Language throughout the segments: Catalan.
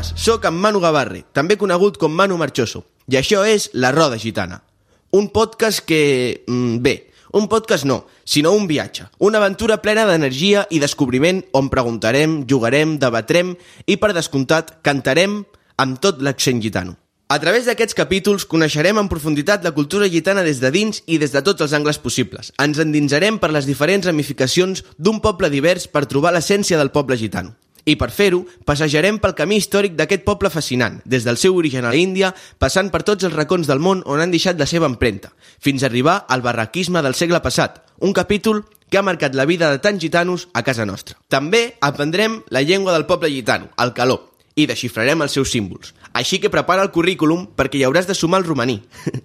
bones, sóc en Manu Gavarre, també conegut com Manu Marchoso, i això és La Roda Gitana. Un podcast que... un podcast no, sinó un viatge. Una aventura plena d'energia i descobriment on preguntarem, jugarem, debatrem i, per descomptat, cantarem amb tot l'accent gitano. A través d'aquests capítols coneixerem en profunditat la cultura gitana des de dins i des de tots els angles possibles. Ens endinsarem per les diferents ramificacions d'un poble divers per trobar l'essència del poble gitano. I per fer-ho, passejarem pel camí històric d'aquest poble fascinant, des del seu origen a l'Índia, passant per tots els racons del món on han deixat la seva empremta, fins a arribar al barraquisme del segle passat, un capítol que ha marcat la vida de tants gitanos a casa nostra. També aprendrem la llengua del poble gitano, el caló, i desxifrarem els seus símbols. Així que prepara el currículum perquè hi hauràs de sumar el romaní.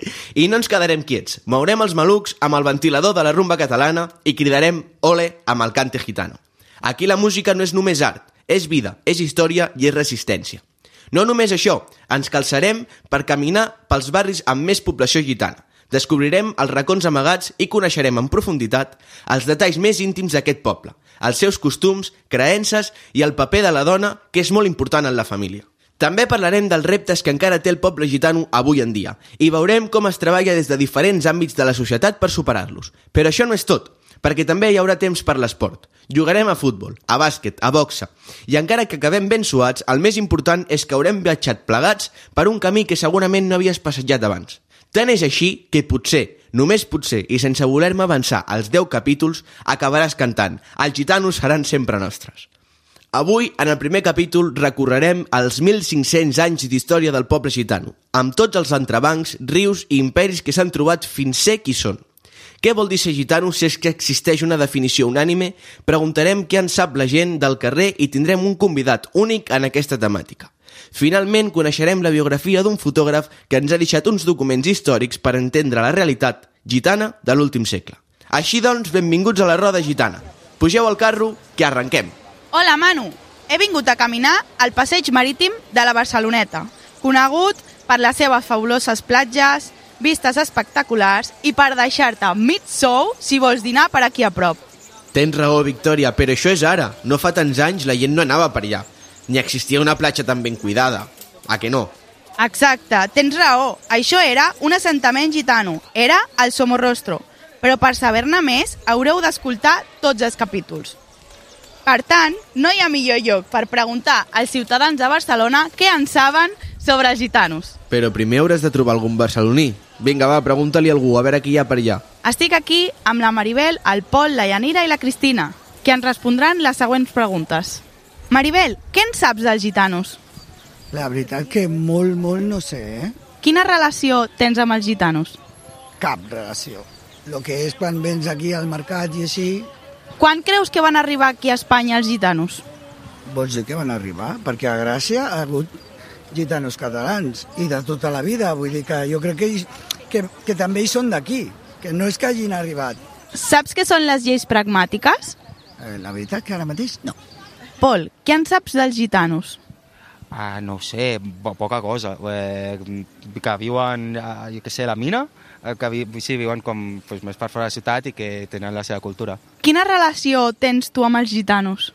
I no ens quedarem quiets. Mourem els malucs amb el ventilador de la rumba catalana i cridarem ole amb el cante gitano. Aquí la música no és només art, és vida, és història i és resistència. No només això, ens calçarem per caminar pels barris amb més població gitana. Descobrirem els racons amagats i coneixerem en profunditat els detalls més íntims d'aquest poble, els seus costums, creences i el paper de la dona, que és molt important en la família. També parlarem dels reptes que encara té el poble gitano avui en dia i veurem com es treballa des de diferents àmbits de la societat per superar-los. Però això no és tot, perquè també hi haurà temps per l'esport. Jugarem a futbol, a bàsquet, a boxa, i encara que acabem ben suats, el més important és que haurem viatjat plegats per un camí que segurament no havies passejat abans. Tant és així que potser, només potser, i sense voler-me avançar als 10 capítols, acabaràs cantant "Els gitanos seran sempre nostres". Avui, en el primer capítol, recorrerem els 1.500 anys d'història del poble gitano, amb tots els entrebancs, rius i imperis que s'han trobat fins ser qui són. Què vol dir ser gitano si és que existeix una definició unànime? Preguntarem què en sap la gent del carrer i tindrem un convidat únic en aquesta temàtica. Finalment, coneixerem la biografia d'un fotògraf que ens ha deixat uns documents històrics per entendre la realitat gitana de l'últim segle. Així doncs, benvinguts a la Roda Gitana. Pugeu al carro, que arrenquem. Hola, Manu. He vingut a caminar al passeig marítim de la Barceloneta, conegut per les seves fabuloses platges, vistes espectaculars i per deixar-te mig sou si vols dinar per aquí a prop. Tens raó, Victòria, però això és ara. No fa tants anys la gent no anava per allà. Ni existia una platja tan ben cuidada. A que no? Exacte, tens raó. Això era un assentament gitano. Era el Somorrostro. Però per saber-ne més, haureu d'escoltar tots els capítols. Per tant, no hi ha millor lloc per preguntar als ciutadans de Barcelona què en saben sobre els gitanos. Però primer hauràs de trobar algun barceloní. Vinga, va, pregunta-li a algú, a veure qui hi ha per allà. Estic aquí amb la Maribel, el Pol, la Yanira i la Cristina, que ens respondran les següents preguntes. Maribel, què en saps dels gitanos? La veritat que molt no sé, Quina relació tens amb els gitanos? Cap relació. Lo que és quan vens aquí al mercat i així... Quan creus que van arribar aquí a Espanya els gitanos? Vols dir que van arribar? Perquè a Gràcia ha hagut gitanos catalans i de tota la vida. Vull dir que jo crec que també hi són d'aquí, que no és que hagin arribat. Saps què són les lleis pragmàtiques? La veritat que ara mateix no. Pol, què en saps dels gitanos? No ho sé, poca cosa. Que viuen, jo què sé, a la mina, que viuen com més per fora de la ciutat i que tenen la seva cultura. Quina relació tens tu amb els gitanos?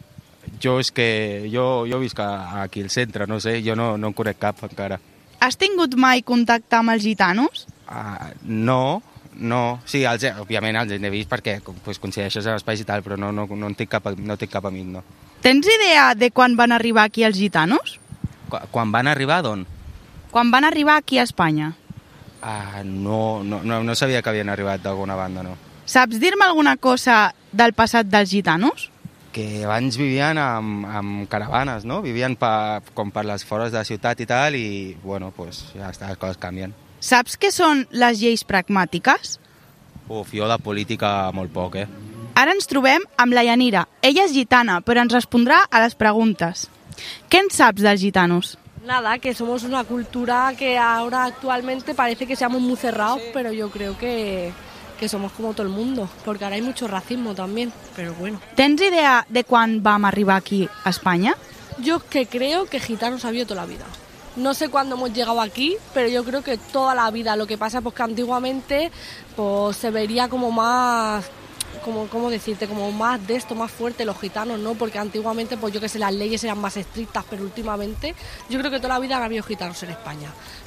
Jo visc aquí al centre, no sé, jo no en conec cap encara. Has tingut mai contacte amb els gitanos? No. Sí, òbviament els he vist perquè coincideixes en espais i tal, però no tinc cap amic, no. Tens idea de quan van arribar aquí els gitanos? Quan van arribar, d'on? Quan van arribar aquí a Espanya. No sabia que havien arribat d'alguna banda, no. Saps dir-me alguna cosa del passat dels gitanos? Que abans vivien amb caravanes, no? Vivien com per les fores de la ciutat i tal, i, bueno, ja està, les coses canvien. Saps què són les lleis pragmàtiques? Jo de política molt poc, Ara ens trobem amb la Yanira. Ella és gitana, però ens respondrà a les preguntes. Què en saps dels gitanos? Nada, que somos una cultura que ahora actualmente parece que seamos muy cerrados, pero yo creo que somos como todo el mundo, porque ahora hay mucho racismo también, pero bueno. Tens idea de quan vam arribar aquí a Espanya? Yo que creo que gitanos ha habido toda la vida. No sé cuándo hemos llegado aquí, pero yo creo que toda la vida. Lo que pasa es que antiguamente se vería como más ¿cómo decirte? Como más de esto, más fuerte los gitanos, ¿no? Porque antiguamente, pues yo que sé, las leyes eran más estrictas, pero últimamente yo creo que toda la vida han habido gitanos en España.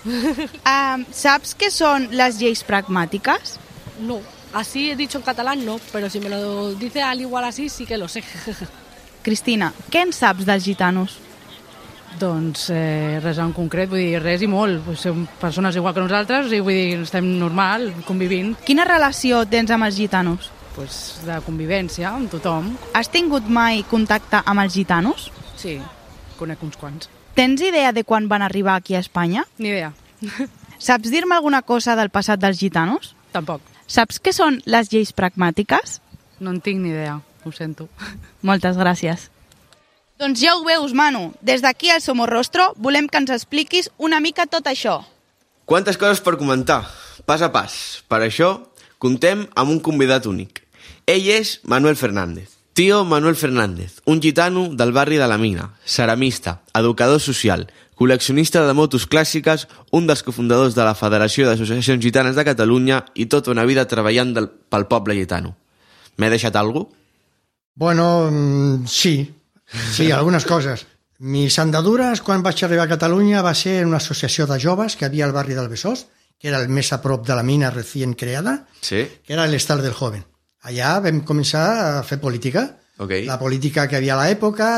Saps què són les lleis pragmàtiques? No, así he dicho en catalán no, pero si me lo dice al igual así sí que lo sé. Cristina, què en saps dels gitanos? Doncs res en concret, vull dir, res i molt. Som persones igual que nosaltres i vull dir, estem normal, convivint. Quina relació tens amb els gitanos? Pues, de convivència amb tothom. Has tingut mai contacte amb els gitanos? Sí, conec uns quants. Tens idea de quan van arribar aquí a Espanya? Ni idea. Saps dir-me alguna cosa del passat dels gitanos? Tampoc. Saps què són les lleis pragmàtiques? No en tinc ni idea, ho sento. Moltes gràcies. Doncs ja ho veus, Manu. Des d'aquí al Somorrostro volem que ens expliquis una mica tot això. Quantes coses per comentar, pas a pas. Per això, contem amb un convidat únic. Ell és Manuel Fernández. Tío Manuel Fernández, un gitano del barri de la Mina, ceramista, educador social, col·leccionista de motos clàssiques, un dels cofundadors de la Federació d'Associacions Gitanes de Catalunya i tota una vida treballant pel poble gitano. M'he deixat alguna cosa? Bueno, sí, algunes coses. Mis andadures, quan vaig arribar a Catalunya, va ser en una associació de joves que havia al barri del Besòs, que era el més a prop de la mina recient creada, Sí. que era l'Estal del Joven. Allà vam començar a fer política. Okay. La política que havia a l'època,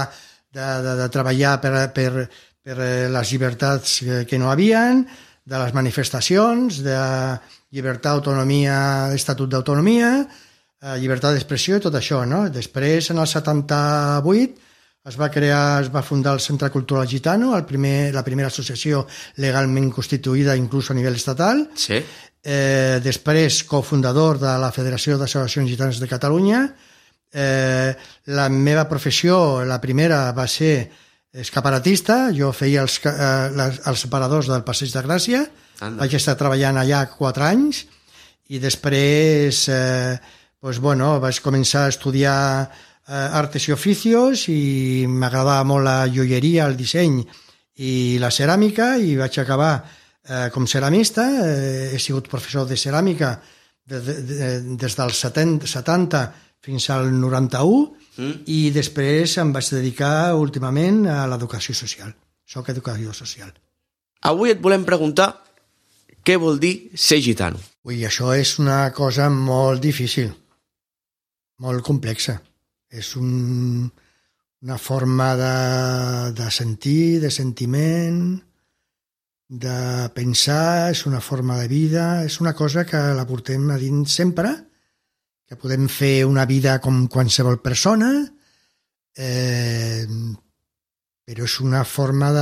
de treballar per les llibertats que no havien, de les manifestacions, de llibertat, autonomia, estatut d'autonomia, llibertat d'expressió i tot això, no? Després, en el 78, es va fundar el Centre Cultural Gitano, la primera associació legalment constituïda inclús a nivell estatal. Sí. Després, cofundador de la Federació d'Associacions Gitanes de Catalunya. La meva professió, la primera, va ser escaparatista. Jo feia els separadors del Passeig de Gràcia. Anda. Vaig estar treballant allà 4 anys i després vaig començar a estudiar artes i oficios i m'agradava molt la joieria, el disseny i la ceràmica i vaig acabar com ceramista. He sigut professor de ceràmica des dels 70 fins al 91 i després em vaig dedicar últimament a l'educació social. Soc educador social. Avui et volem preguntar què vol dir ser gitano. Ui, això és una cosa molt difícil, molt complexa. És una forma de sentir, de sentiment, de pensar, és una forma de vida, és una cosa que la portem a dins sempre, que podem fer una vida com qualsevol persona, però és una forma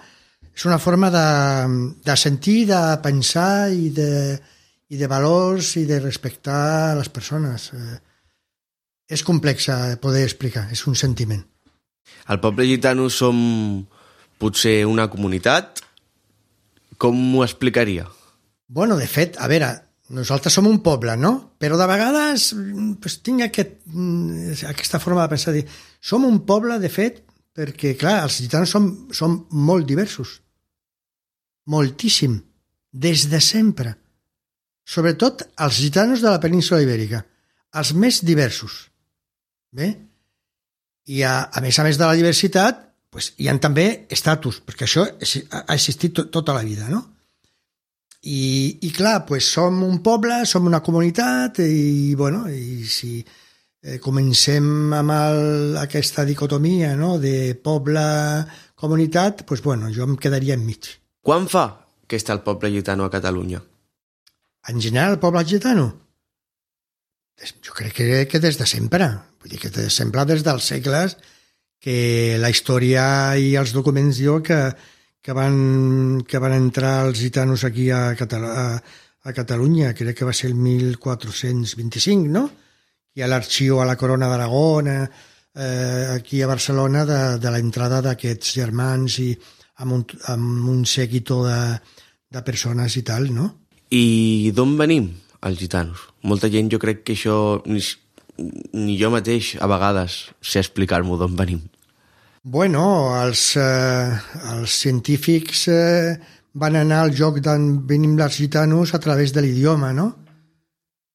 de sentir, de pensar i de valors i de respectar les persones. És complexa poder explicar, és un sentiment. Al poble gitano som potser una comunitat? Com m'ho explicaria? Bueno, de fet, a veure, nosaltres som un poble, no? Però de vegades tinc aquesta forma de pensar, som un poble, de fet, perquè, clar, els gitanos som molt diversos. Moltíssim. Des de sempre. Sobretot els gitanos de la península Ibèrica. Els més diversos. Bé? I a més de la diversitat, hi ha també estatus, perquè això ha existit tota la vida, no? I clar, som un poble, som una comunitat i si comencem amb aquesta dicotomia, no?, de poble-comunitat, jo em quedaria enmig. Quan fa que està el poble gitano a Catalunya? En general, el poble gitano? Jo crec que des de sempre. Vull dir que des de sempre, des dels segles, que la història i els documents diuen que van entrar els gitanos aquí a Catalunya, crec que va ser el 1425, no? Hi ha l'arxiu a la Corona d'Aragó, aquí a Barcelona, de l'entrada d'aquests germans i amb un seguidor de persones i tal, no? I d'on venim, els gitanos? Molta gent, jo crec que això ni jo mateix a vegades sé explicar-m'ho d'on venim. Bueno, els científics van anar al joc d'on venim els gitanos a través de l'idioma, no?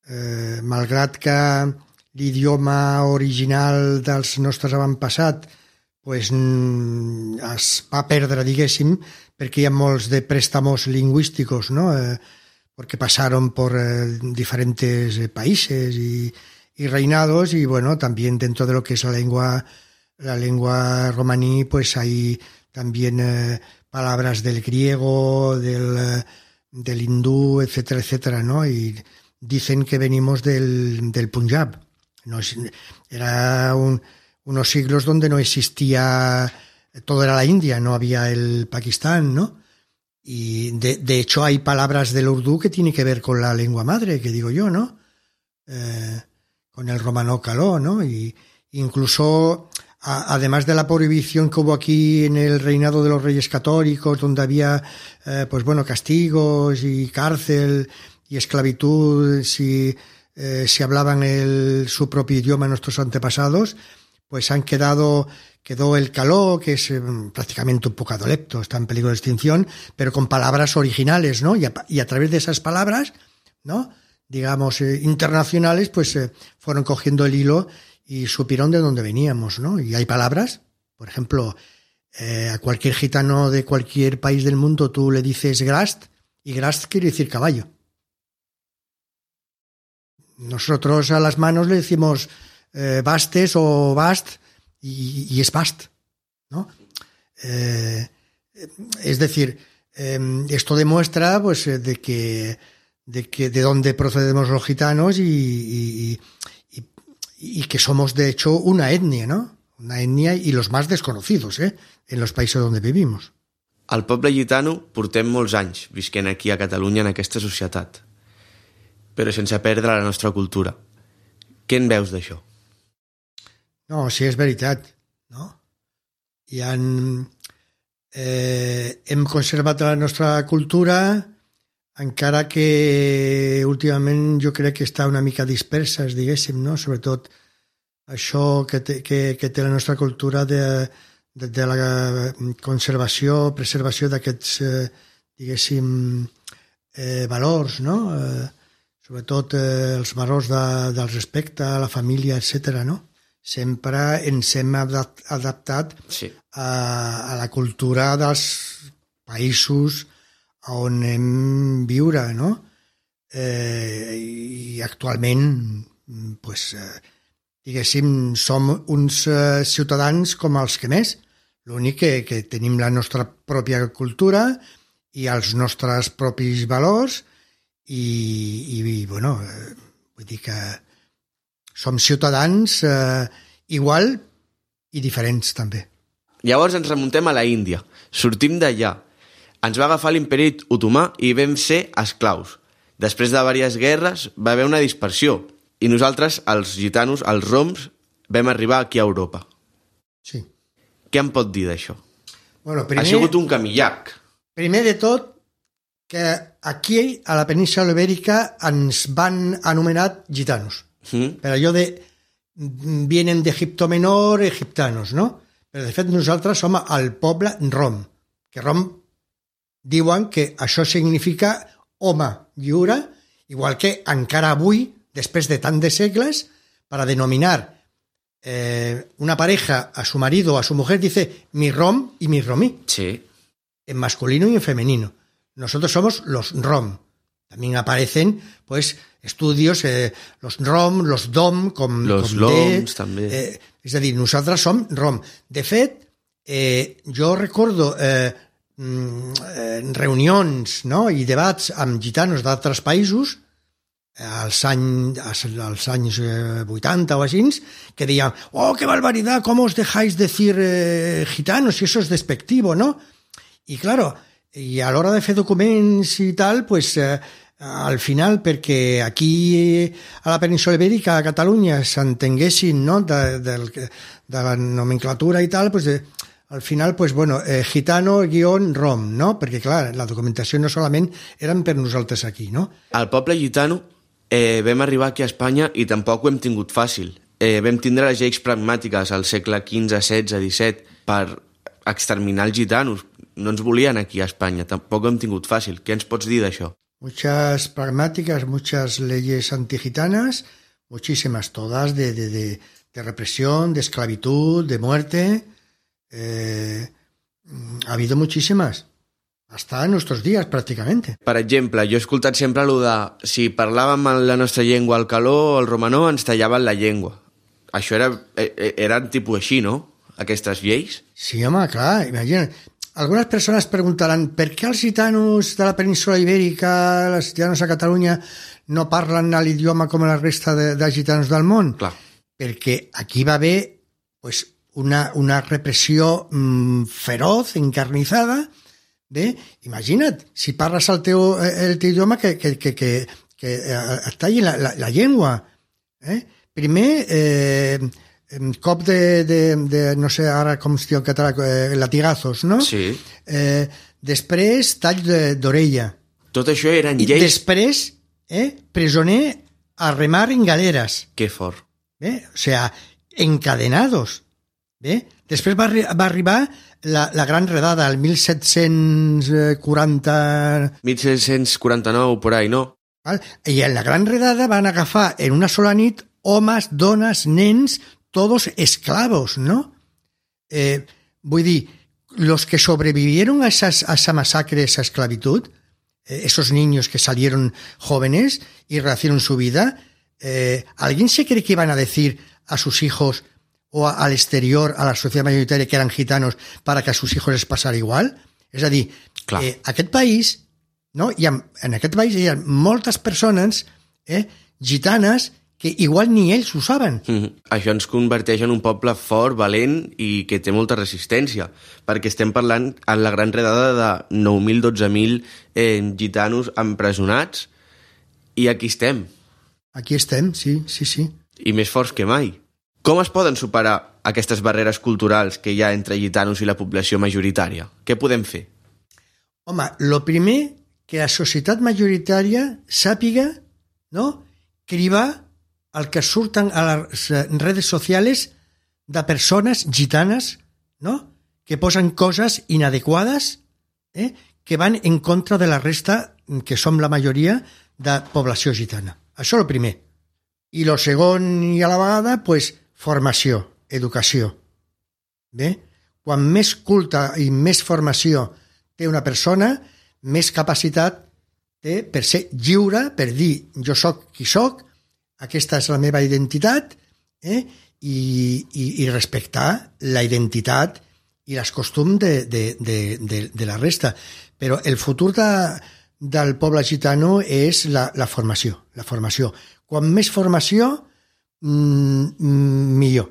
malgrat que l'idioma original dels nostres avantpassats pues, es va perdre, diguéssim, perquè hi ha molts de préstamos lingüísticos, ¿no? Porque pasaron por diferentes países y reinados, y bueno, también dentro de lo que es la lengua romaní, pues hay también palabras del griego, del hindú, etcétera, etcétera, ¿no? Y dicen que venimos del Punjab. No, era unos siglos donde no existía, todo era la India, no había el Pakistán, ¿no? Y de hecho hay palabras del urdu que tienen que ver con la lengua madre, que digo yo, ¿no? Con el romano caló, ¿no? Y incluso, además de la prohibición que hubo aquí en el reinado de los reyes católicos, donde había, pues bueno, castigos y cárcel y esclavitud si hablaban su propio idioma nuestros antepasados, pues quedó el caló, que es prácticamente un pocadolepto, está en peligro de extinción, pero con palabras originales, ¿no? Y a través de esas palabras, ¿no? Digamos, internacionales, pues fueron cogiendo el hilo y supieron de dónde veníamos, ¿no? Y hay palabras, por ejemplo, a cualquier gitano de cualquier país del mundo tú le dices grast, y grast quiere decir caballo. Nosotros a las manos le decimos bastes o bast, y es bast, ¿no? Es decir, esto demuestra pues de dónde procedemos los gitanos y que somos de hecho una etnia, ¿no? Una etnia y los más desconocidos, en los países donde vivimos. Al poble gitano portem molts anys visquent aquí a Catalunya en aquesta societat, però sense perdre la nostra cultura. Què en veus d'això? No, sí, és veritat, no? Hem conservat la nostra cultura, encara que últimament jo crec que està una mica dispersa, diguéssim, no? Sobretot això que té la nostra cultura de la conservació, preservació d'aquests, diguéssim, valors, no? Sobretot els valors del respecte a la família, etc., no? Sempre ens hem adaptat a la cultura dels països on hem viure, no? I actualment, pues, diguéssim, som uns ciutadans com els que més. L'únic que tenim la nostra pròpia cultura i els nostres propis valors i bueno, vull dir que som ciutadans igual i diferents també. Llavors ens remuntem a la Índia. Sortim d'allà. Ens va agafar l'imperi otomà i vam ser esclaus. Després de diverses guerres va haver una dispersió i nosaltres, els gitanos, els roms, vam arribar aquí a Europa. Sí. Què em pot dir d'això? Bueno, primer, ha sigut un camí llarg. Primer de tot, que aquí, a la península Ibèrica, ens van anomenar gitanos. Per allò de vienen d'Egipto Menor, egiptanos, no? Però de fet nosaltres som el poble rom, que rom diuen que això significa home lliure, igual que encara avui, después de tant de segles, para denominar una pareja a su marido o a su mujer, dice mi rom y mi romí. Sí. En masculino y en femenino. Nosotros somos los rom. También aparecen, pues, estudios, los rom, los dom, los loms, també. És a dir, nosaltres som rom. De fet, jo recordo reunions, no?, i debats amb gitanos d'altres països, als anys 80 o així, que deien, oh, qué barbaridad, ¿cómo os dejáis decir gitanos? Si eso es despectivo, ¿no? Y claro, y a l'hora de fer documents i tal, pues al final, perquè aquí a la península Ibèrica, a Catalunya, s'entenguessin, no?, de la nomenclatura i tal, pues al final, pues bueno, gitano-rom, no? Perquè, clar, la documentació no solament eren per nosaltres aquí, no? Al poble gitano vam arribar aquí a Espanya i tampoc ho hem tingut fàcil. Vam tindre les lleis pragmàtiques al segle XV, XVI, XVII per exterminar els gitanos. No ens volien aquí a Espanya, tampoc ho hem tingut fàcil. Què ens pots dir d'això? muchas pragmáticas, muchas leyes antigitanas, muchísimas, todas de represión, de esclavitud, de muerte. Ha habido muchísimas, hasta en nuestros días prácticamente. Per exemple, jo he escoltat sempre allò de si parlàvem en la nostra llengua al caló o al romanó ens tallaven la llengua. Això eren tipus així, no? Aquestes lleis? Sí, home, clar, imagina't. Algunes persones preguntaran per què els gitanos de la península ibèrica, els gitanos a Catalunya, no parlen l'idioma com la resta de gitanos del món? Clar. Perquè aquí va haver pues, una repressió feroz, encarnizada. Bé, imagina't, si parles el teu idioma que et tallin la llengua. Primer, cop de no sé ara com es diu en català, latigazos, no? Sí. Després, tall d'orella. Tot això eren I lleis... després, presoner a remar en galeres. Que fort. Bé, o sea, encadenados. Bé, després va arribar la gran redada, el 1740... 1749, por ahí, no? Val? I en la gran redada van agafar en una sola nit homes, dones, nens, todos esclavos, ¿no? Vull dir, los que sobrevivieron a esa masacre, esa esclavitud, esos niños que salieron jóvenes y rehacieron su vida, ¿alguien se cree que iban a decir a sus hijos o al exterior, a la societat majoritària, que eren gitanos, para que a sus hijos les passara igual? És a dir, aquest país, no? En aquest país hi ha moltes persones gitanes que igual ni ells ho saben. Això ens converteix en un poble fort, valent i que té molta resistència, perquè estem parlant en la gran redada de 9.000, 12.000 gitanos empresonats i aquí estem. Aquí estem, sí. I més forts que mai. Com es poden superar aquestes barreres culturals que hi ha entre gitanos i la població majoritària? Què podem fer? Home, lo primer, que la societat majoritària sàpiga, no?, cribar el que surten a les redes socials de persones gitanes, no?, que posen coses inadequades, que van en contra de la resta, que som la majoria, de població gitana. Això és el primer. I el segon, i a la vegada, pues, formació, educació. Bé? Quan més culta i més formació té una persona, més capacitat té per ser lliure, per dir jo sóc qui sóc, aquesta és la meva identitat, i respectar la identitat i els costums de la resta. Però el futur del poble gitano és la formació. Quan més formació, millor.